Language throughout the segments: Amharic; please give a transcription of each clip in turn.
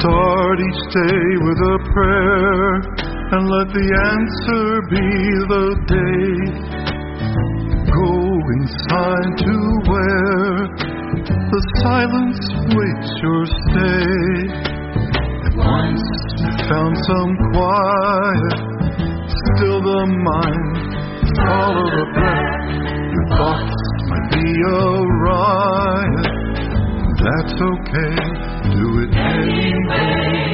Start each day with a prayer and let the answer be the day. Go inside to where the silence waits your stay. And once you found some quiet, still the mind, follow the breath. Your thoughts might be a riot. That's okay, do it anyway.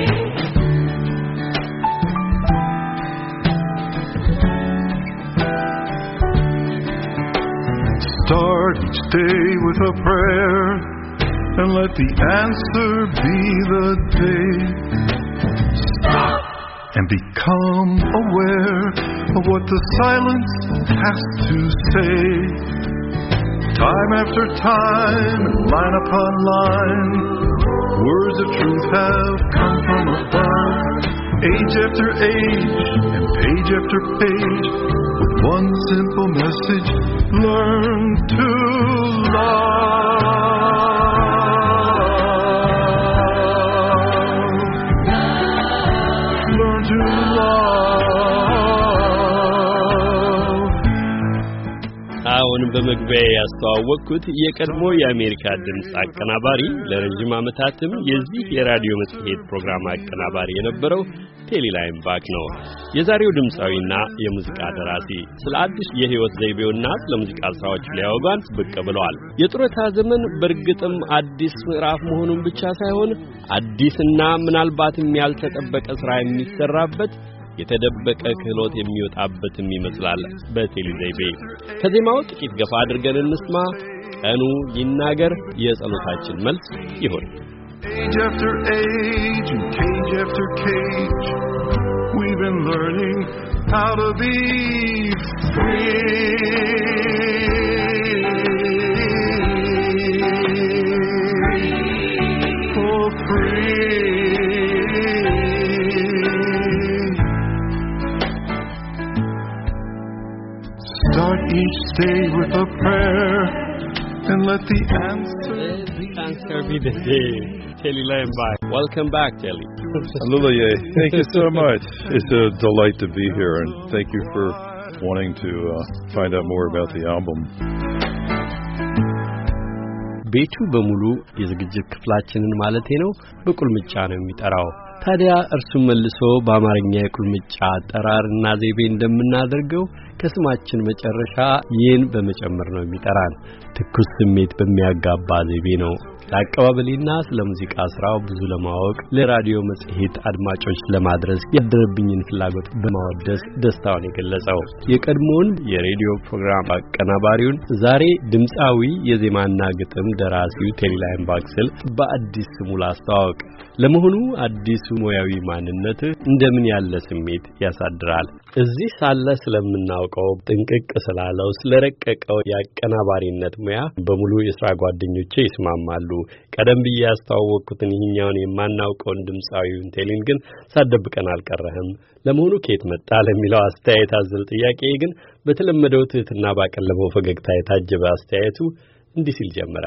Start each day with a prayer and let the answer be the day. Stop and become aware of what the silence has to say. Time after time, and line upon line, words of truth have come from above. Age after age, and page after page, with one simple message, learn to love. Learn to አሁን በመግቢያ ያስተዋወቅኩት የቀድሞ የአሜሪካ ድምጽ አቀናባሪ ለረጅም ዓመታትም የዚህ የራዲዮ መጽሔት ፕሮግራም አቀናባሪ የነበረው ቴሊ ላይምባክ ነው። የዛሬው ድምጻዊና የሙዚቃ ደራሲ ስለ አዲስ የህይወት ዘይቤውና ስለ ሙዚቃ ስራዎች ሊያወጋን ብቅ ብለዋል። የጡረታ ዘመን በርግጥም አዲስ ምዕራፍ መሆኑን ብቻ ሳይሆን አዲስና ምናልባትም ያልተጠበቀ ስራ የሚሰራበት የተደበቀ ክህሎት የሚወጣበትም ይመስላል በቴሊ ዘይቤ። ከዜማው ጥቂት ገፋ አድርገን እንስማ። ቀኑ ይናገር የጸሎታችን መልስ ይሁን። Age after age and cage after cage, we've been learning how to be free. Oh, free. Start each day with a prayer and let the answer be the day. Telly Lambai. Welcome back, Telly. Hallelujah. Thank you so much. It's a delight to be here, and thank you for wanting to find out more about the album. ቤቱ በሙሉ የዝግጅት ክፍላችንን ማለቴ ነው በቁልምጫ ነው የሚጠራው። ታዲያ እርሱ መልሶ በአማርኛ የቁልምጫ አጠራርና ዘይቤ እንደምናደርገው ከስማችን መጨረሻ ይህን በመጨመር ነው የሚጠራን። ትኩስ ስሜት በሚያጋባ ዘይቤ ነው ለአቀባበልና ስለ ሙዚቃ ስራው ብዙ ለማወቅ ለራዲዮ መጽሔት አድማጮች ለማድረስ ያደረብኝን ፍላጎት በማወደስ ደስታውን የገለጸው የቀድሞውን የሬዲዮ ፕሮግራም አቀናባሪውን ዛሬ ድምጻዊ የዜማና ግጥም ደራሲው ቴሊ ላይምባክ ስል በአዲስ ስሙ ላስተዋወቅ። ለመሆኑ አዲሱ ሙያዊ ማንነት እንደምን ያለ ስሜት ያሳድራል? እዚህ ሳለ ስለምናውቀው ጥንቅቅ ስላለው ስለረቀቀው ያቀናባሪነት ሙያ በሙሉ የሥራ ጓደኞቼ ይስማማሉ። ቀደም ብዬ ያስተዋወቅኩትን ይህኛውን የማናውቀውን ድምጻዊውን ቴሊን ግን ሳደብቀን አልቀረህም። ለመሆኑ ከየት መጣ ለሚለው አስተያየት አዘል ጥያቄ ግን በተለመደው ትህትና ባቀለበው ፈገግታ የታጀበ አስተያየቱ እንዲህ ሲል ጀመረ።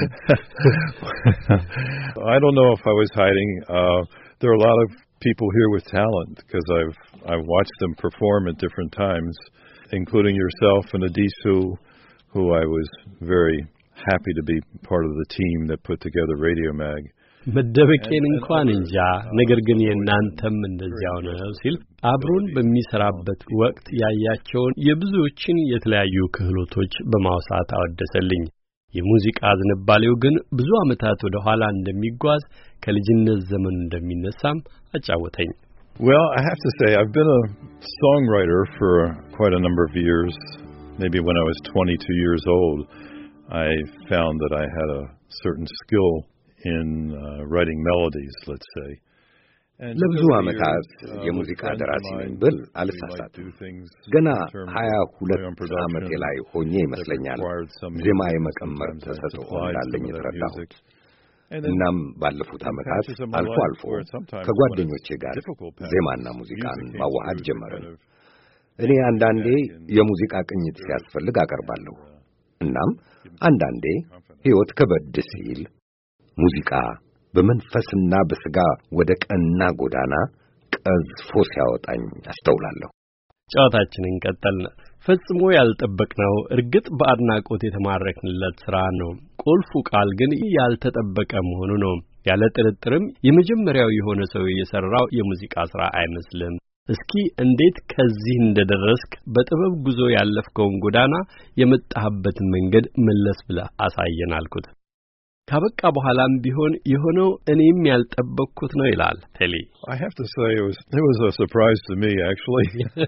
I don't know if I was hiding. There are a lot of people here with talent because I've watched them perform at different times, including yourself and Adisu, who I was very happy to be part of the team that put together Radio Mag. መደበቄን እንኳን እንጃ ነገር ግን የናንተም እንደዚያው ነው ሲል አብሮን በሚሰራበት ወቅት ያያቸውን የብዙዎችን የተለያዩ ክህሎቶች በማውሳት አወደሰልኝ። የሙዚቃ ዝንባሌው ግን ብዙ ዓመታት ወደ ኋላ እንደሚጓዝ ከልጅነት ዘመኑ እንደሚነሳም አጫወተኝ። Well, I have to say I've been a songwriter for quite a number of years. Maybe when I was 22 years old, I found that I had a certain skill in writing melodies, let's say. ለብዙ ዓመታት የሙዚቃ ደራሲ ነኝ ብል አልሳሳትም። ገና 22 ዓመቴ ላይ ሆኜ ይመስለኛል ዜማ የመቀመር ተሰጥኦ እንዳለኝ የተረዳሁት። እናም ባለፉት ዓመታት አልፎ አልፎ ከጓደኞቼ ጋር ዜማና ሙዚቃን ማዋሃድ ጀመርን። እኔ አንዳንዴ የሙዚቃ ቅኝት ሲያስፈልግ አቀርባለሁ። እናም አንዳንዴ ሕይወት ከበድ ሲል ሙዚቃ በመንፈስና በሥጋ ወደ ቀና ጎዳና ቀዝፎ ሲያወጣኝ አስተውላለሁ። ጨዋታችንን ቀጠልን። ፈጽሞ ያልጠበቅነው እርግጥ በአድናቆት የተማረክንለት ሥራ ነው። ቁልፉ ቃል ግን ያልተጠበቀ መሆኑ ነው። ያለ ጥርጥርም የመጀመሪያው የሆነ ሰው የሠራው የሙዚቃ ሥራ አይመስልም። እስኪ እንዴት ከዚህ እንደደረስክ በጥበብ ጉዞ ያለፍከውን ጎዳና የመጣህበትን መንገድ መለስ ብለህ አሳየን አልኩት። ካበቃ በኋላም ቢሆን የሆነው እኔም ያልጠበቅኩት ነው ይላል ቴሊ። I have to say it was a surprise to me actually.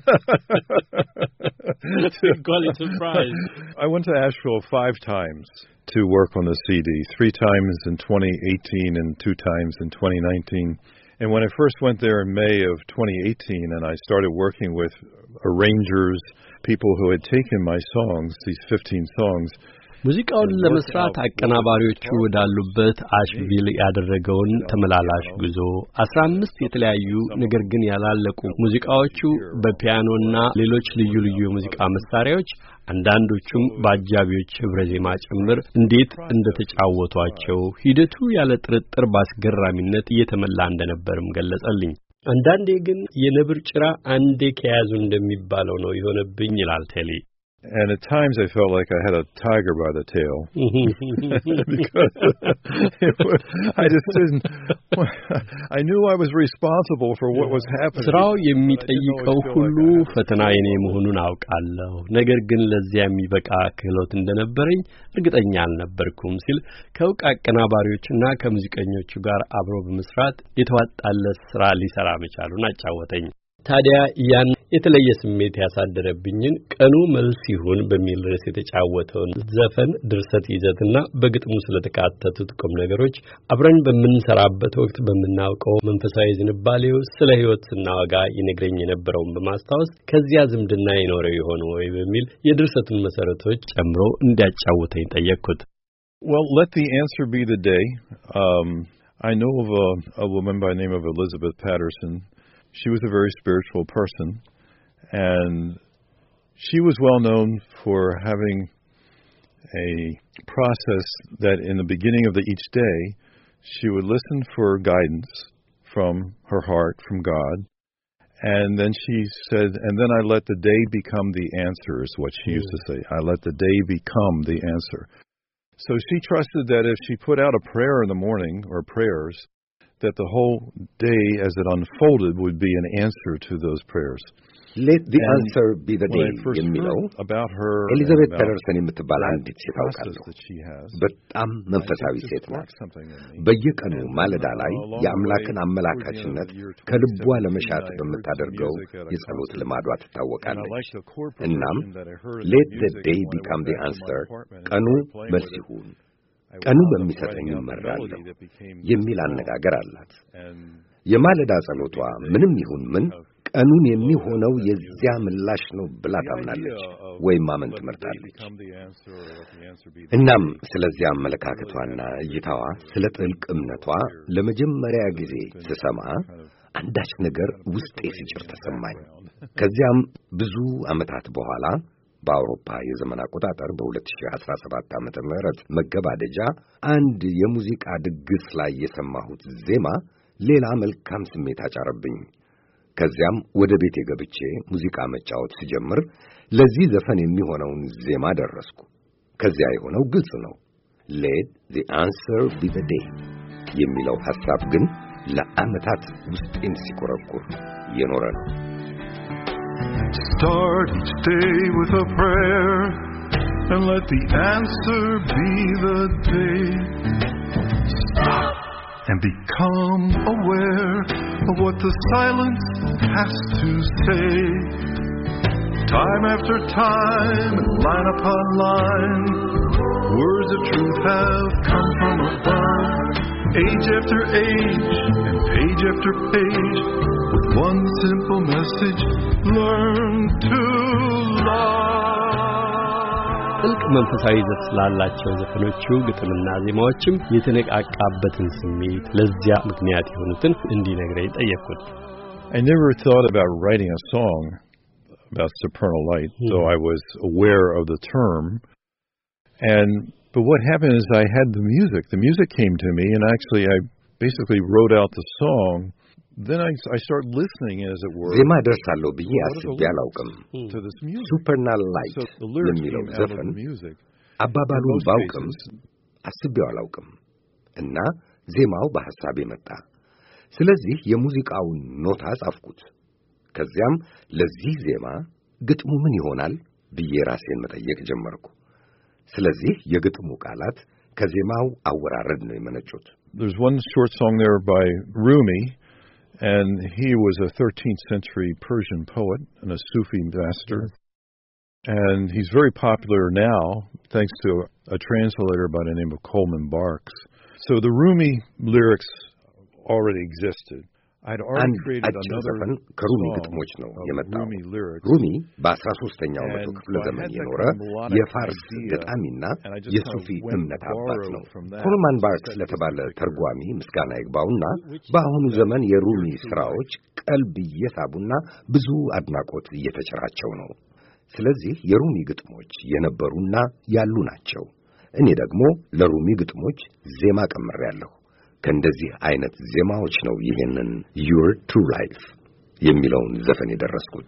Quite a surprise. I went to Asheville 5 times to work on the CD, 3 times in 2018 and 2 times in 2019. And when I first went there in May of 2018 and I started working with arrangers, people who had taken my songs, these 15 songs, ሙዚቃውን ለመስራት አቀናባሪዎቹ ወዳሉበት አሽቪል ያደረገውን ተመላላሽ ጉዞ 15 የተለያዩ ነገር ግን ያላለቁ ሙዚቃዎቹ በፒያኖና ሌሎች ልዩ ልዩ የሙዚቃ መሳሪያዎች አንዳንዶቹም በአጃቢዎች ህብረ ዜማ ጭምር እንዴት እንደተጫወቷቸው ሂደቱ ያለ ጥርጥር ባስገራሚነት እየተመላ እንደነበርም ገለጸልኝ። አንዳንዴ ግን የነብር ጭራ አንዴ ከያዙ እንደሚባለው ነው የሆነብኝ ይላል ቴሊ። And at times I felt like I had a tiger by the tail. Because I just didn't. I knew I was responsible for what was happening. ስራው የሚጠይቀው ሁሉ ፈተና የኔ መሆኑን አውቃለሁ። ነገር ግን ለዚያ የሚበቃ ክህሎት እንደነበረኝ እርግጠኛ አልነበርኩም ሲል ከውቅ አቀናባሪዎችና ከሙዚቀኞቹ ጋር አብሮ በመስራት የተዋጣለት ስራ ሊሰራ መቻሉን አጫወተኝ። ታዲያ ያን የተለየ ስሜት ያሳደረብኝን ቀኑ መልስ ይሁን በሚል ርዕስ የተጫወተውን ዘፈን ድርሰት ይዘትና በግጥሙ ስለተካተቱት ቁም ነገሮች አብረን በምንሰራበት ወቅት በመናውቀው መንፈሳዊ ዝንባሌው ስለ ሕይወት ስናወጋ ይነግረኝ የነበረውን በማስታወስ ከዚያ ዝምድና ይኖረው ይሆን ወይ በሚል የድርሰቱን መሰረቶች ጨምሮ እንዲያጫውተኝ ጠየቅኩት። Well, let the answer be the day. I know of a woman by the name of Elizabeth Patterson. She was a very spiritual person, and she was well known for having a process that in the beginning of each day, she would listen for guidance from her heart, from God, and then she said, and then I let the day become the answer, is what she used to say. I let the day become the answer. So she trusted that if she put out a prayer in the morning, or prayers, that the whole day as it unfolded would be an answer to those prayers. Let the answer be the day የሚለው ኤሊዛቤት ፐተርሰን የምትባል አንዲት ሴት አውቃለሁ። በጣም መንፈሳዊ ሴት ናት። በየቀኑ ማለዳ ላይ የአምላክን አመላካችነት ከልቧ ለመሻት በምታደርገው የጸሎት ልማዷ ትታወቃለች። እናም let the day become the answer ቀኑ መልስ ይሁን ቀኑ በሚሰጠኝ እመራለሁ የሚል አነጋገር አላት። የማለዳ ጸሎቷ ምንም ይሁን ምን ቀኑን የሚሆነው የዚያ ምላሽ ነው ብላ ታምናለች ወይም ማመን ትመርጣለች። እናም ስለዚያ አመለካከቷና እይታዋ ስለ ጥልቅ እምነቷ ለመጀመሪያ ጊዜ ስሰማ አንዳች ነገር ውስጤ ሲጭር ተሰማኝ። ከዚያም ብዙ ዓመታት በኋላ በአውሮፓ የዘመን አቆጣጠር በ2017 ዓመተ ምህረት መገባደጃ አንድ የሙዚቃ ድግስ ላይ የሰማሁት ዜማ ሌላ መልካም ስሜት አጫረብኝ። ከዚያም ወደ ቤቴ ገብቼ ሙዚቃ መጫወት ሲጀምር ለዚህ ዘፈን የሚሆነውን ዜማ ደረስኩ። ከዚያ የሆነው ግልጽ ነው። let the answer be the day የሚለው ሐሳብ ግን ለዓመታት ውስጤን ሲቆረቁር የኖረ ነው። Start each day with a prayer and let the answer be the day. Stop and become aware of what the silence has to say. Time after time, line upon line, words of truth have come from above. Age after age and page after page, with one simple message, learn to love. ጥልቅ መንፈሳዊ ይዘት ስላላቸው ዘፈኖቹ ግጥምና ዜማዎችም የተነቃቃበትን ስሜት ለዚያ ምክንያት የሆኑትን እንዲነግረኝ ጠየቅኩት። I never thought about writing a song about supernal light, though I was aware of the term. But what happened is I had the music. The music came to me, and actually basically wrote out the song. Then I start listening, as it were. ዜማ ደርሳለሁ ብዬ አስቤ አላውቅም። ሱፐርናል ላይት የሚለው ዘፈን አባባሉን ባውቅም አስቤው አላውቅም እና ዜማው በሐሳቤ መጣ። ስለዚህ የሙዚቃውን ኖታ ጻፍኩት። ከዚያም ለዚህ ዜማ ግጥሙ ምን ይሆናል ብዬ ራሴን መጠየቅ ጀመርኩ። ስለዚህ የግጥሙ ቃላት ከዜማው አወራረድ ነው የመነጩት። There's one short song there by Rumi, and he was a 13th century Persian poet and a Sufi master. And he's very popular now thanks to a translator by the name of Coleman Barks. So the Rumi lyrics already existed. I'd already created another ከሩሚ ግጥሞች ነው የመጣው። ሩሚ በ13ኛው መቶ ክፍለ ዘመን የኖረ የፋርስ ገጣሚና የሱፊ እምነት አባት ነው። ኮልማን ባርክስ ለተባለ ተርጓሚ ምስጋና ይግባውና በአሁኑ ዘመን የሩሚ ስራዎች ቀልብ እየሳቡና ብዙ አድናቆት እየተቸራቸው ነው። ስለዚህ የሩሚ ግጥሞች የነበሩና ያሉ ናቸው። እኔ ደግሞ ለሩሚ ግጥሞች ዜማ ቀምሬያለሁ። ከእንደዚህ አይነት ዜማዎች ነው ይሄንን Your True Life የሚለውን ዘፈን የደረስኩት።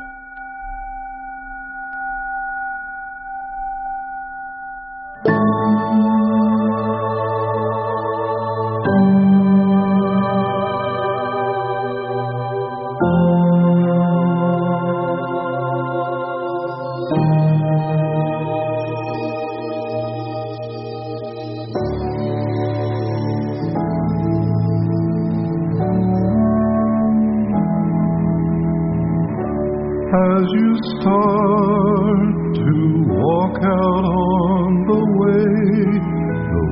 As you start to walk out on the way of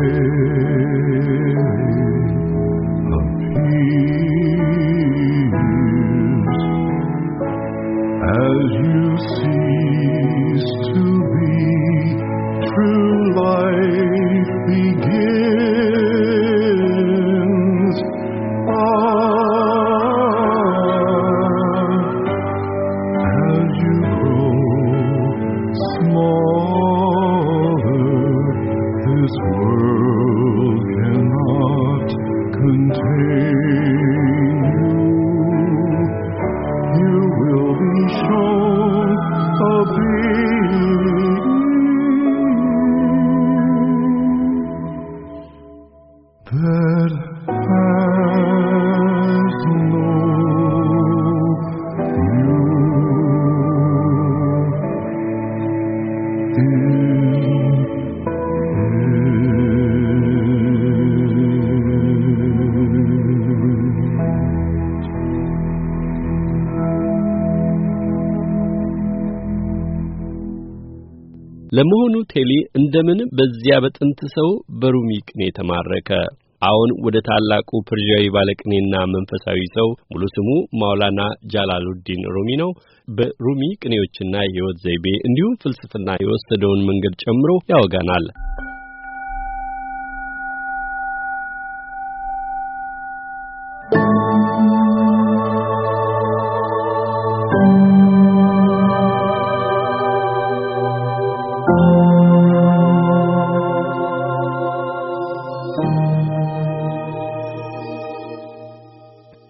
peace, as you cease to be, true life begins. This world cannot contain you. You will be shown a being that has no ለመሆኑ ቴሊ እንደምን በዚያ በጥንት ሰው በሩሚ ቅኔ ተማረከ? አሁን ወደ ታላቁ ፐርሺያዊ ባለቅኔና መንፈሳዊ ሰው ሙሉ ስሙ ማውላና ጃላሉዲን ሩሚ ነው። በሩሚ ቅኔዎችና የሕይወት ዘይቤ እንዲሁም ፍልስፍና የወሰደውን መንገድ ጨምሮ ያወጋናል።